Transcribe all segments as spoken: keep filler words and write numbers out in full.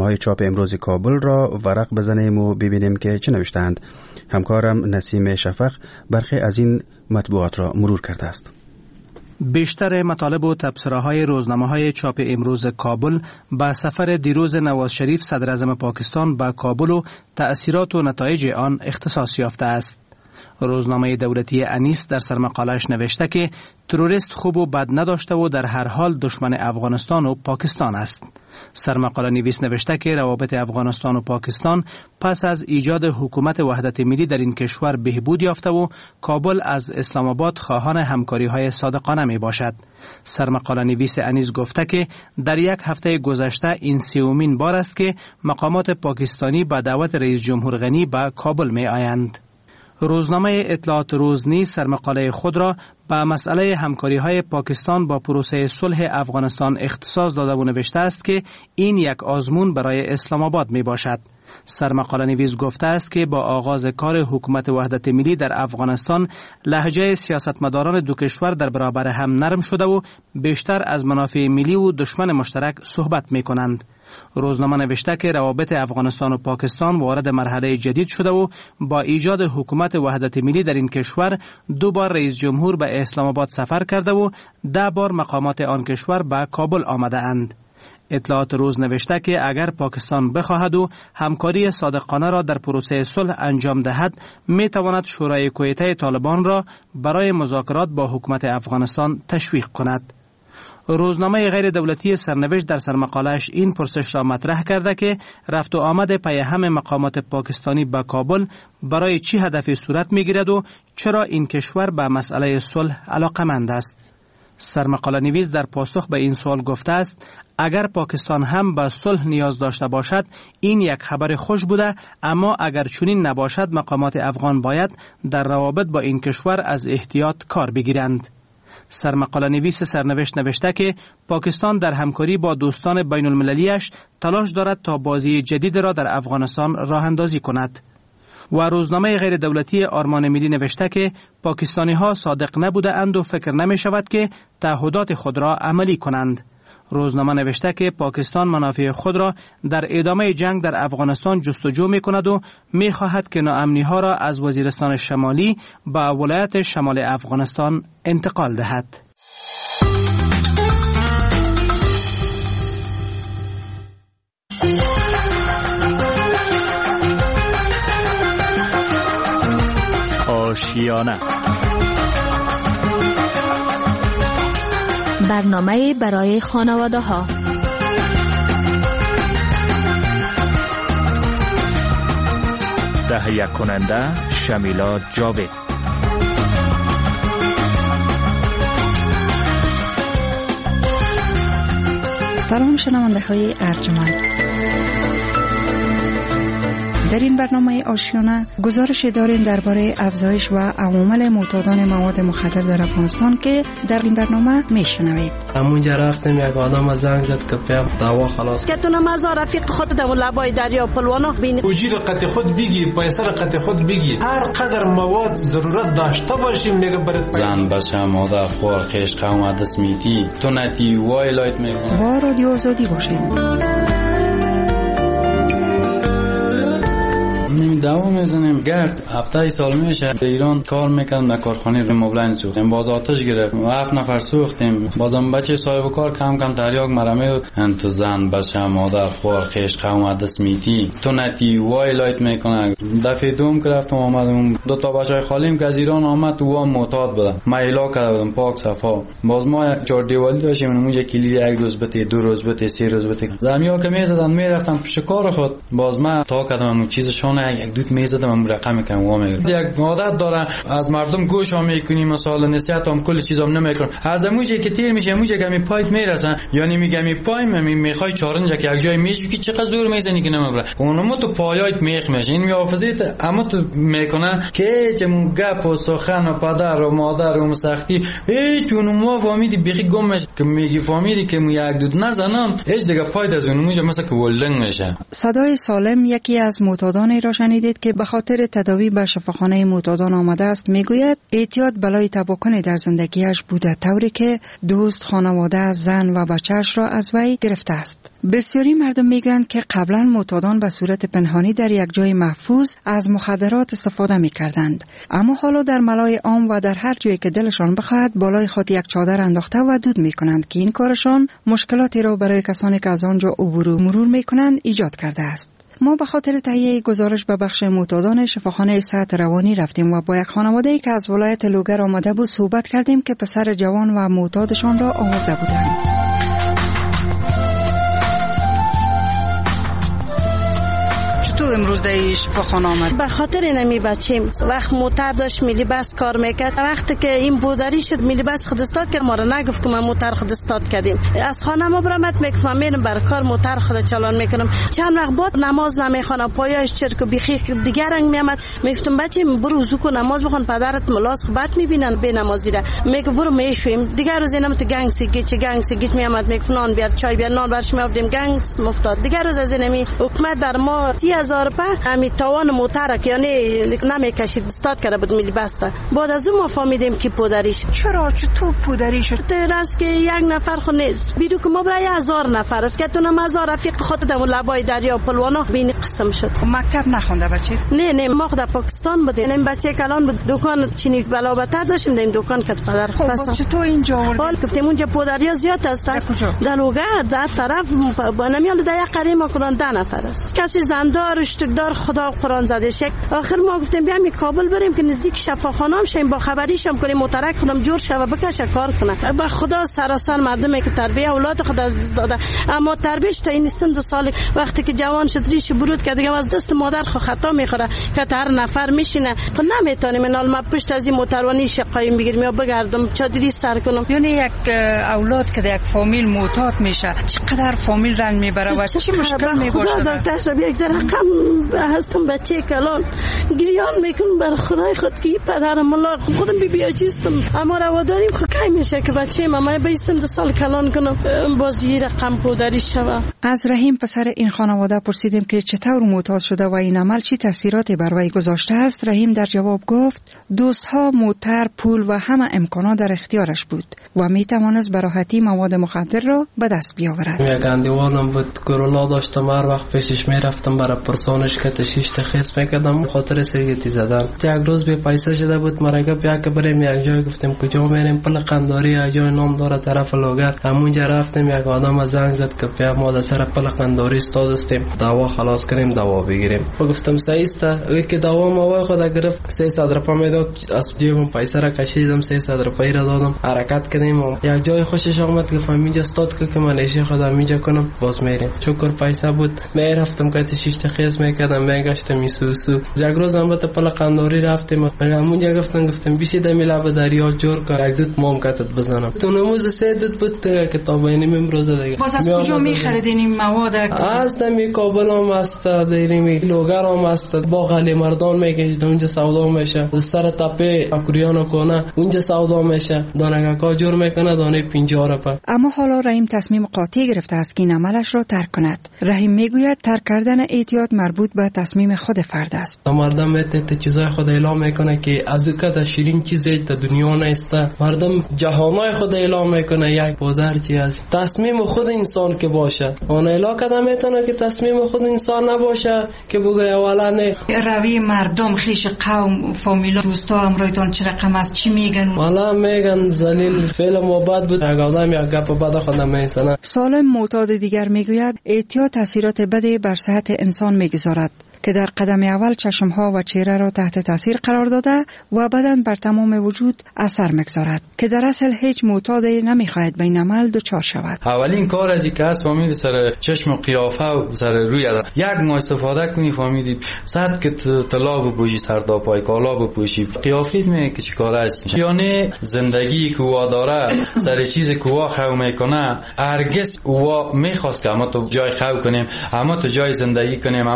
روزنامه‌های چاپ امروز کابل را ورق بزنیم و ببینیم که چه نوشتند. همکارم نسیم شفق برخی از این مطبوعات را مرور کرده است. بیشتر مطالب و تبصره‌های روزنامه‌های چاپ امروز کابل با سفر دیروز نواز شریف صدر اعظم پاکستان به کابل و تأثیرات و نتایج آن اختصاص یافته است. روزنامه دولتی انیس در سرمقاله‌اش نوشته که تروریست خوب و بد نداشته و در هر حال دشمن افغانستان و پاکستان است. سرمقاله نویس نوشته که روابط افغانستان و پاکستان پس از ایجاد حکومت وحدت ملی در این کشور بهبود یافته و کابل از اسلام آباد خواهان همکاری‌های صادقانه می باشد. سرمقاله نویس انیس گفته که در یک هفته گذشته این سومین بار است که مقامات پاکستانی به دعوت رئیس جمهور غنی به کابل می آیند. روزنامه اطلاعات روز نیز سرمقاله خود را به مسئله همکاری‌های پاکستان با پروسه صلح افغانستان اختصاص داده و نوشته است که این یک آزمون برای اسلام آباد می باشد. سرمقاله نویس گفته است که با آغاز کار حکومت وحدت ملی در افغانستان لهجه سیاستمداران دو کشور در برابر هم نرم شده و بیشتر از منافع ملی و دشمن مشترک صحبت می کنند. روزنامه نوشته که روابط افغانستان و پاکستان وارد مرحله جدید شده و با ایجاد حکومت وحدت ملی در این کشور دو بار رئیس جمهور به اسلام آباد سفر کرده و ده بار مقامات آن کشور به کابل آمده اند. اطلاعات روز نوشته که اگر پاکستان بخواهد و همکاری صادقانه را در پروسه صلح انجام دهد می تواند شورای کویته طالبان را برای مذاکرات با حکومت افغانستان تشویق کند. روزنامه غیر دولتی سرنوشت در سرمقاله‌اش این پرسش را مطرح کرده که رفت و آمد پی هم مقامات پاکستانی به کابل برای چی هدفی صورت می‌گیرد و چرا این کشور به مسئله صلح علاقه‌مند است. سرمقاله نویس در پاسخ به این سوال گفته است اگر پاکستان هم به صلح نیاز داشته باشد این یک خبر خوش بوده، اما اگر چنین نباشد مقامات افغان باید در روابط با این کشور از احتیاط کار بگیرند. سرمقاله نویس سرنوشت نوشته که پاکستان در همکاری با دوستان بین المللیش تلاش دارد تا بازی جدید را در افغانستان راه اندازی کند. و روزنامه غیر دولتی آرمان ملی نوشته که پاکستانی ها صادق نبوده اند و فکر نمی شود که تعهدات خود را عملی کنند. روزنامه نوشته که پاکستان منافع خود را در ادامه جنگ در افغانستان جستجو می کند و می خواهد که ناامنی ها را از وزیرستان شمالی به ولایت شمال افغانستان انتقال دهد. آشیانه برنامه برای خانواده ها. تهیه کننده شمیلا جاوید. سلام شنونده های ارجمند. در این برنامه آشیانه گزارش داریم درباره افزایش و عوامل معتادان مواد مخدر در افغانستان که در این برنامه میشنوید. همونجا رفتم یک آدم از زنگ زد که پیم دوا خلاص که تو نماز رفیق خود در لبای دریا پلوانو ببینی اوجی رقت خود بگی پیسه رقت خود بگی هر قدر مواد ضرورت داشته باشیم میگه برات زن بچه مادر خوار خیش قوم عدس میتی تو نتی وای لایت میکنه. با رادیو آزادی باشید. دوا میزنیم گرد هفته سال میشه به ایران کار میکردم در کارخانه ریموبلند سوختیم باز آتش گرفتیم هفت نفر سوختیم بازم بچه صاحب کار کم کم تریاک مرمه انت زن بچه مادر خوار خیش قوم عدس میتی تو نتی وای لایت میکنه. دفعه دوم که رفتم آمدم دو تا بچه خالیم که از ایران آمد و معتاد بودن مایلا کرده بودم پاک صفا باز ما چهار دیوالی داشتیم اونجا کلیدی یک روز بته دو روز بته سه روز بته زمیا که میزدن میرفتم پیش کار خود باز ما تا کردم اون چیزشون یک دوت میزدم من رقم کم وا میگیرم. یک عادت داره از مردم گوش ها میکنیم مثلا نصیحت هم کل چیزام نمیکنم از اموجی که تیر میشه اموجی که می پایت میرسن یعنی میگم می پای می میخوای چارنج که یک جای میشی که چقدر زور میزنی که نمیبره اونم تو پایات میخ میشه این میافزیت اما تو میکنه که چمون گپ و سخن و پدر و مادر و مسختی هیچ اونم فهمیدی بخی گم میشه که میگی فهمیدی که می یک دوت نزنم هیچ دیگه پایت از اونم میشه مثلا که ولنگ میشه. صدای سالم یکی از معتادان را شنید شنیدید که به خاطر تداوی به شفاخانه معتادان آمده است. میگوید اعتیاد بلای تباکنی در زندگیش بوده، طوری که دوست، خانواده، زن و بچه‌اش را از وی گرفته است. بسیاری مردم میگویند که قبلا معتادان به صورت پنهانی در یک جای محفوظ از مخدرات استفاده میکردند، اما حالا در ملای عام و در هر جایی که دلشان بخواهد بالای خود یک چادر انداخته و دود میکنند که این کارشان مشکلاتی را برای کسانی که از آنجا عبور و مرور میکنند ایجاد کرده است. ما به خاطر تهیه گزارش به بخش معتادان شفاخانه صحت روانی رفتیم و با یک خانواده‌ای که از ولایت لوگر آمده بود صحبت کردیم که پسر جوان و معتادشان را آورده بودند. تو امروز در شفاخانه آمد؟ به خاطر نمی بچیم وقت موتر داشت میلی بس کار میکرد، وقتی که این بوداری شد میلی بس خود استاد کرد، ما را نگفت که ما موتر خود استاد کردیم. از خانه ما برامت میگفتم میرم بر کار موتر خود چالان میکنم. چند وقت بعد نماز نمیخوانم، پایش چرک و بیخی دیگر رنگ میامد. میگفتم بچه برو وضو کن نماز بخون، پدرت ملاس خبت میبینن به نمازی را. میگه برو میشویم. دیگر روز اینم تو گنگ سیگی چه گنگ سیگی میامد، میگفت نان بیار چای بیار، نان برش میآوردیم گنگ مفتاد. دیگر روز از اینمی حکومت در ما سی هزار پا امی توان موترک یعنی نمیکشید استاد کرده بود میلی بسته. بعد از اون ما فهمیدیم که پودریش. چرا چطور پودری شد؟ درست که یک نفر خو نیست، بیرو که ما برای هزار نفر است که تو نم هزار رفیق خودم لبای دریا پلوانا بین قسم شد. مکتب نخونده بچه؟ نه نه ما خود پاکستان بودیم. این بچه کلان بود دکان چینی بلابتر داشتیم، این دکان کت پدر. خب چطور اینجا آوردی؟ حال گفتیم اونجا پودریا زیاد است. در لوگر در طرف با نمیان در یک قریه ما کدان ده نفر است. کسی زندار اشتکدار خدا قرآن زده شک. آخر ما گفتیم بیام کابل بریم که نزدیک شفاخانه شیم با خبریشم کنیم مترک خودم جور شوه بکشه کار کنه. با خدا سراسر مردمی که تربیه اولاد خود از دست داده، اما تربیهش تا این سن سال وقتی که جوان شد ریش برود که دیگه از دست مادر خو خطا میخوره که هر نفر میشینه. خب نمیتونیم نال ما پشت از این موتروانی شقایم بگیریم یا بگردم چادری سر کنم. یعنی یک اولاد که در یک فامیل معتاد میشه چقدر فامیل رنج میبره و چی مشکل میباشه؟ خدا دکتر یک ذره رقم هستم بچه کلان گریان میکنم بر خدای خود که پدرم ملا خودم بی بی اجیستم، اما رواداریم خود کی میشه که بچه ماما بیستم دو سال کلان کنم باز یه رقم پودری شوه. از رحیم پسر این خانواده پرسیدیم که چطور معتاد شده و این عمل چی تاثیراتی بر وی گذاشته است. رحیم در جواب گفت دوستها، موتر، پول و همه امکانات در اختیارش بود و میتوانست به راحتی مواد مخدر را به دست بیاورد. یک اندیوانم بود کرولا داشتم، هر وقت پیشش میرفتم برای پرسانش که تشیش تخیص میکردم خاطر سرگیتی زدن. یک روز به پیسه شده بود مرا گفت یک بریم یک جای، گفتیم کجا میریم؟ پل قنداری یک جای نام داره طرف لوگر. همونجا رفتیم یک آدم زنگ زد که پیا ما در سر پل قنداری استادستیم دوا خلاص کنیم دوا بگیریم. گفتم صحیح است. وی که دوا ما خود گرفت سیصد روپیه میداد، از جیبم پیسه را کشیدم سیصد روپیه را دادم حرکت کردیم. یک جای خوشش آمد گفتم اینجا استاد که من ایشه خودم اینجا کنم باز میریم. شکر پیسه بود میرفتم که تشیش تخیص میکردم میگشتم میسوسو. یک روز هم به پل قنداری رفتیم همونجا گفتن گفتم بیشی دمی لب دریا جور کن یک دوت مام کتت بزنم. تو نموز سه دوت بود کتاب اینم امروز دیگه. باز از کجا میخریدین این مواد؟ از نمی کابل هم است، دیرمی لوگر هم است، با غلی مردان میگشت اونجا سودا میشه، سر تپه اکریانو کنه اونجا سودا میشه، دانگا جور میکنه دانه پنجاه روپیه. اما حالا رحیم تصمیم قاطع گرفته است که این عملش را ترک کند. رحیم میگوید ترک کردن اعتیاد مربوط به تصمیم خود فرد است. مردم میته چیزای خود اعلام میکنه که از که شیرین چیزی در دنیا نیست. مردم جهانای خود اعلام میکنه یک پودر چی است. تصمیم خود انسان که باشه. اون اعلام کده میتونه که تصمیم خود انسان نباشه که بگه اولا نه. روی مردم خیش قوم فامیلا دوستا امرویتان چه رقم است چی میگن؟ والا میگن ذلیل فعل مباد بود. یک آدم یک گپ بد خودم میسنه. سالم معتاد دیگر میگوید اعتیاد تاثیرات بدی بر صحت انسان میگذارد که در قدم اول چشمها و چهره را تحت تاثیر قرار داده و بدن بر تمام وجود اثر میگذارد که در اصل هیچ معتادی نمیخواهد به این عمل دچار شود. اولین کار از این که از فهمید سر چشم و قیافه و سر روی ادب یک ما استفاده کنی فهمیدید صد که طلا بپوشی سردا پای کالا بپوشی قیافید می که چی کار است یعنی زندگی که او داره سر چیز که او خو میکنه هرگز او میخواست که اما تو جای خو کنیم اما تو جای زندگی کنیم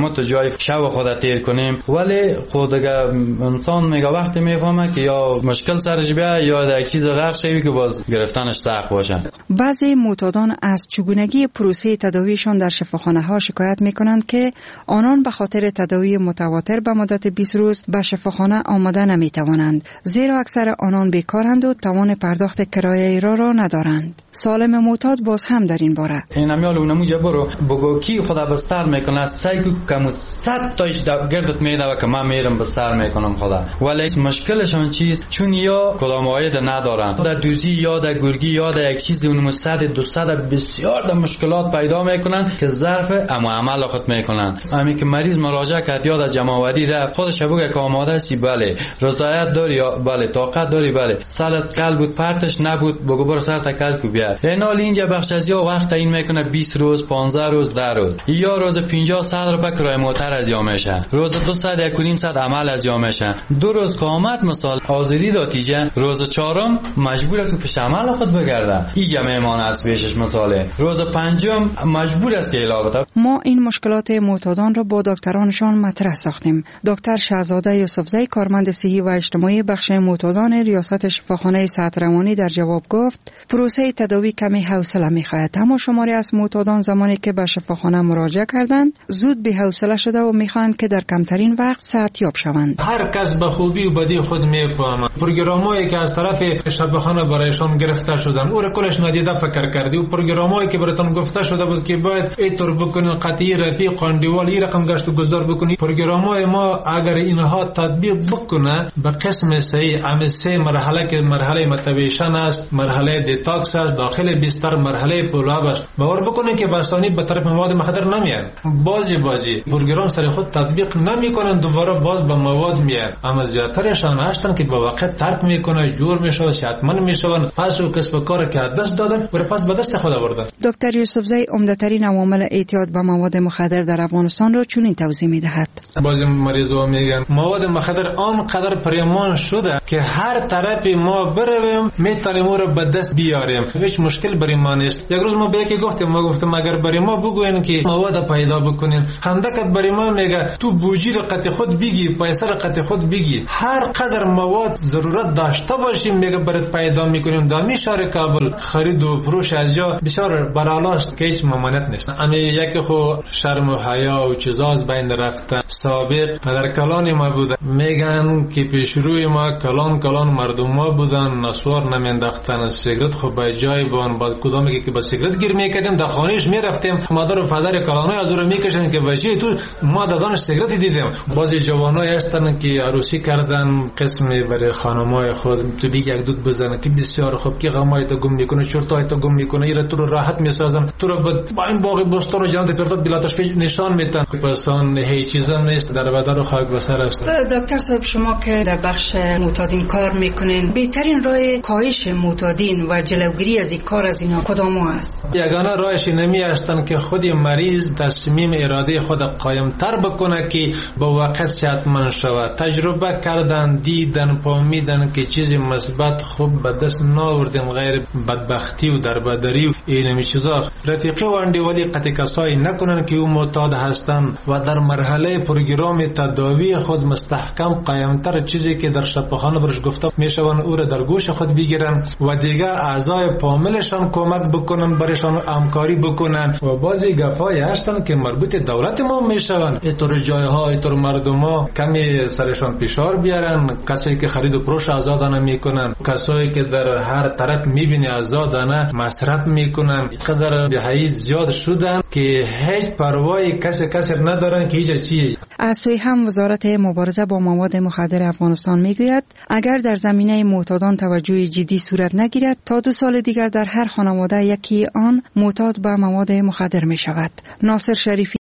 همه تو جای شب خود تیر کنیم، ولی خود اگر انسان میگه وقتی میفهمه که یا مشکل سرش بیاد یا در چیز غرق شوی که باز گرفتنش سخت باشه. بعضی معتادان از چگونگی پروسه تداویشان در شفاخانه ها شکایت میکنند که آنان به خاطر تداوی متواتر به مدت بیست روز به شفاخانه آمده نمیتوانند، زیرا اکثر آنان بیکارند و توان پرداخت کرایه را را ندارند. سالم معتاد باز هم در این باره این امیال اونمو جبرو بگو کی خدا بستر میکنه سایکو کمو صد تاش گردت میده که من میرم بستر میکنم خدا، ولی مشکلشون چیست؟ چون یا کدام عاید ندارن، در دوزی یا در گرگی یا در یک چیز اونمو صد دویست بسیار در مشکلات پیدا میکنن که ظرف اما عمل خود میکنن. همین که مریض مراجعه کرد یا در جمع‌آوری رفت خودش بگه که آماده هستی، بله رضایت داری یا بله طاقت داری، بله سالت کل بود پرتش نبود بگو برو سر تکل کو بیا. این حال اینجا بخش از یا وقت این میکنه بیست روز پانزده روز ده روز، یا روز پنجاه صد روپیه کرایه موتر از یا میشه، روز دو صد یک و نیم صد عمل از یا میشه، دو روز قامت مثال حاضری داتیجه، روز چهارم مجبور است که پیش عمل خود بگرده اینجا میمان از پیشش مثاله، روز پنجم مجبور است که علاوه. ما این مشکلات معتادان را با دکترانشان مطرح ساختیم. دکتر شهزاده یوسفزی کارمند صحی و اجتماعی بخش معتادان ریاست شفاخانه صحت روانی در جواب گفت پروسه تداوی کمی حوصله می‌خواهد، اما شماری از معتادان زمانی که به شفاخانه مراجعه کردند زود بی حوصله شده و می‌خواهند که در کمترین وقت صحتیاب شوند. هر کس به خوبی و بدی خود میفهمه. پروگرامایی که از طرف شفاخانه برایشان گرفته شدن او را کلش ندیده فکر کردی و پروگرامایی که براتون گفته شده بود که باید اینطور بکنین قطعی رفیق قاندیوال این رقم گشت و گذار بکنی، پروگرامای ما اگر اینها تطبیق بکنه به قسم صحیح ام سه مرحله که مرحله متویشن است، مرحله دیتاکس است، داخل بستر مرحله فولاب است، باور بکنین که بسانی به طرف مواد مخدر نمیان. بازی بازی پروگرام سر خود تطبیق نمیکنن دوباره باز به مواد میان، اما زیادترشان هستن که با وقت ترک میکنه، جور میشه، شتمن میشون، پس او کسب کار که دست دادن و پس به دست خود آوردن. دکتر یوسفزی عمده‌ترین عوامل اعتیاد به مواد مخدر در افغانستان را چنین توضیح میدهد. بعضی مریضا میگن مواد مخدر آنقدر پریمان شده که هر طرفی ما برویم میتونیم او را به دست بیاریم، هیچ مشکل برای ما نیست. یک روز ما به یکی گفتیم، ما گفتم اگر برای ما بگوین که مواد پیدا بکنین، خندقت برای ما میگه تو بوجی رقت خود بگی، پیسه رقت خود بگی، هر قدر مواد ضرورت داشته باشیم میگه برات پیدا میکنیم. دامی شهر کابل خرید و فروش از جا بسیار برالاست که هیچ ممانعت نیست. اما یکی خو شرم و حیا و چیزاز بین رفته. سابق پدر کلان ما بودن، میگن که پیش روی ما کلان کلان مردم ما بودن، نسوار نمینداختن، سیگرت خو به جای بان، بعد کدامی که با سیگرت گیر میکردیم در خانهش میرفتیم، مادر و پدر کلانای از رو میکشن که وجه تو ما دادانش سیگرت دیدیم. بعضی جوانای هستن که عروسی کردن قسمی برای خانمای خود تو دیگه یک دود بزنه که بسیار خوب که غمای تو گم میکنه، چرتای تو گم میکنه، ایره تو رو راحت میسازن، تو رو با این باغ بستان و جنت پرتاب بلاتش پیش نشان میتن. پسان هیچ چیز نیست، در بدن و خاک بسر است. دکتر صاحب شما که در بخش معتادین کار میکنین، بهترین راه کاهش معتادین و جلوگیری از این کار از اینا کدام است؟ یگانه راهش نمی هستن که خود مریض تصمیم اراده خود قایم تر بکنه که با وقت صحتمند شود. تجربه کردن، دیدن، فهمیدن که چیزی مثبت خوب به دست نآوردن، غیر بدبختی و دربدری و این چیزا. رفیقی و اندیوالی قطع کسایی نکنن که او معتاد هستن و در مرحله پروگرام تداوی خود مستحکم قایمتر چیزی که در شفاخانه برش گفته میشون او را در گوش خود بگیرن و دیگه اعضای فامیلشان کمک بکنن، برشان همکاری بکنن. و بعضی گپای هستن که مربوط دولت ما میشون، اینطور جایها اینطور مردما کمی سرشان فشار بیارن، کسایی که خرید و فروش آزادانه میکنن، کسایی که در هر طرف میبینی آزادانه مصرف میکنن، اینقدر بهایی زیاد شدن که هیچ پروایی کسی کسی ندارن که هیچ چیه. از سوی هم وزارت مبارزه با مواد مخدر افغانستان میگوید اگر در زمینه معتادان توجه جدی صورت نگیرد تا دو سال دیگر در هر خانواده یکی آن معتاد به مواد مخدر می شود. ناصر شریفی